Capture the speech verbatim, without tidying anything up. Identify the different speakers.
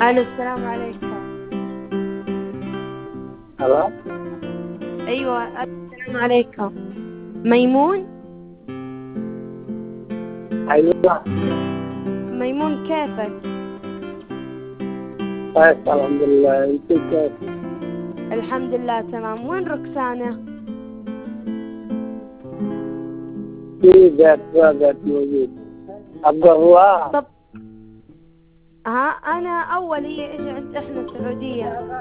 Speaker 1: ألو، السلام عليكم.
Speaker 2: هلا.
Speaker 1: أيوة، السلام عليكم. ميمون؟
Speaker 2: أيوة.
Speaker 1: ميمون كيفك؟
Speaker 2: كويس الحمد لله، أنت كيف؟
Speaker 1: الحمد لله تمام. وين ركسانة؟
Speaker 2: في بيت بيت موجود. أبقى هو.
Speaker 1: طب ها، أنا أول هي إجت إحنا السعودية.